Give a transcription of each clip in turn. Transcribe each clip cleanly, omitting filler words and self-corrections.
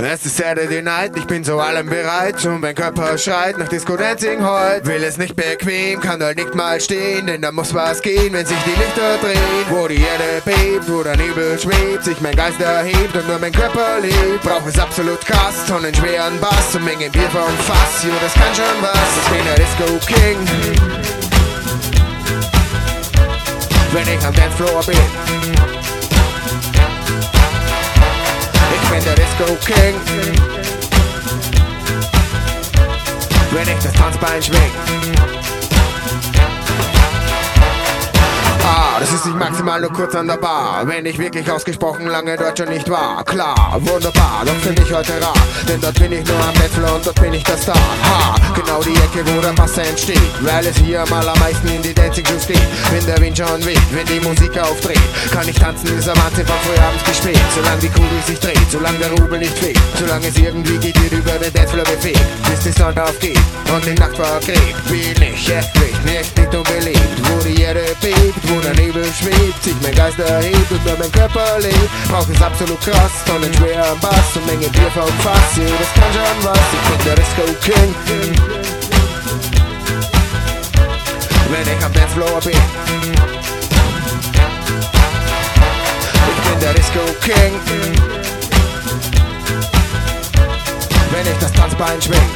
Es ist Saturday Night, ich bin zu allem bereit und mein Körper schreit nach Disco-Dancing heute. Will es nicht bequem, kann halt nicht mal stehen, denn da muss was gehen, wenn sich die Lichter drehen. Wo die Erde bebt, wo der Nebel schwebt, sich mein Geist erhebt und nur mein Körper lebt. Brauch es absolut krass, tonnenschweren Bass und Mengen Bier vom Fass. Jo, das kann schon was, ich bin der Disco King. Wenn ich am Dancefloor bin, ich bin der Disco King. Wenn ich das Tanzbein schwing, das ist nicht maximal nur kurz an der Bar, wenn ich wirklich ausgesprochen lange dort schon nicht war. Klar, wunderbar, doch finde ich heute rar, denn dort bin ich nur am Dancefloor und dort bin ich der Star. Genau die Ecke, wo der Wasser entsteht, weil es hier am allermeisten in die Dancing Crew steht. Wenn der Wind schon weht, wenn die Musik aufdreht, kann ich tanzen, ist am Wahnsinn von frühabends bis spät. Solange die Kugel sich dreht, solange der Rubel nicht fehlt, solange es irgendwie geht, wird über den Dancefloor befehlt, bis die Sonne aufgeht und die Nacht vergräbt. Bin ich endlich nicht unbelebt, wo die Erde bebt, wo der Nebel schwebt, sich mein Geist erhebt und nur mein Körper lebt. Brauch es absolut krass, tonnenschwer am Bass und Menge Bier vom Fass. Jo, das kann schon was, ich bin der Disco King. Wenn ich am Dancefloor bin, ich bin der Disco King. Wenn ich das Tanzbein schwing,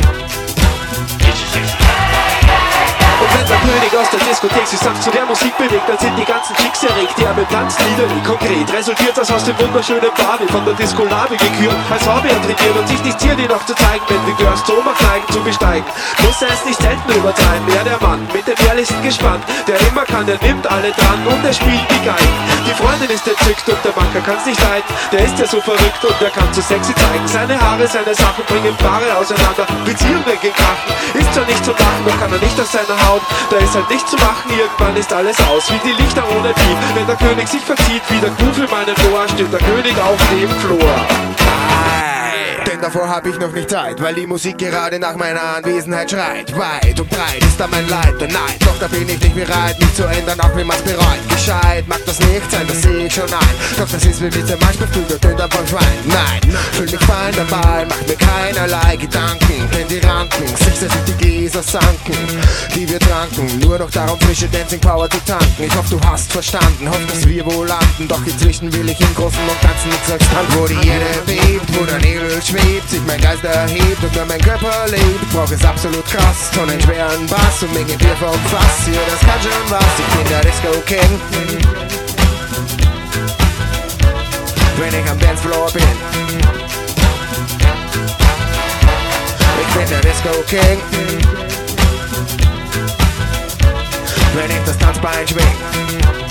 und wenn der König aus der Diskothek sich sanft zu der Musik bewegt, dann sind die ganzen Chicks erregt, die mit Tanzlieder wie konkret. Resultiert das aus dem wunderschönen Barbie von der Disco-Lave gekürt, als Hobby trainiert und sich nicht ziert, die noch zu zeigen, wenn die Girls Thomas-Neigen zu besteigen. Muss er es nicht selten übertreiben, er der Mann mit dem ehrlichsten Gespann, der immer kann, der nimmt alle dran und er spielt die Geigen. Die Freundin ist entzückt und der Macker kann's nicht leiden, der ist ja so verrückt und der kann zu sexy zeigen. Seine Haare, seine Sachen bringen Paare auseinander, Beziehungen gehen krachen, ist zwar nicht zu machen, doch kann er nicht aus seiner Haut. Da ist halt nichts zu machen, irgendwann ist alles aus, wie die Lichter ohne Vieh. Wenn der König sich verzieht, wie der Kuh für meinen Ohr, steht der König auf dem Floor. Denn davor hab ich noch nicht Zeit, weil die Musik gerade nach meiner Anwesenheit schreit. Weit und breit ist da mein Leid und Neid, doch da bin ich nicht bereit, mich zu ändern, auch wenn man's bereut. Gescheit mag das nicht sein, das seh ich schon ein, doch das ist wie mit dem Manchmal der Döner vom Schwein. Nein, fühl mich fein dabei, mach mir keinerlei Gedanken, denn die Ranken, sich dass die Gläser sanken, die wir tranken, nur noch darum frische Dancing Power zu tanken. Ich hoffe, du hast verstanden, hoffe, dass wir wohl landen, doch inzwischen will ich im Großen und Ganzen nichts als Stand. Wo die Erde bebt, wo der Nebel schwebt, sich mein Geist erhebt und nur mein Körper lebt. Brauch es absolut krass, tonnenschweren Bass und Menge Bier vom Fass. Ja, das kann schon was, ich bin der Disco King. Wenn ich am Dancefloor bin, ich bin der Disco King. Wenn ich das Tanzbein schwing,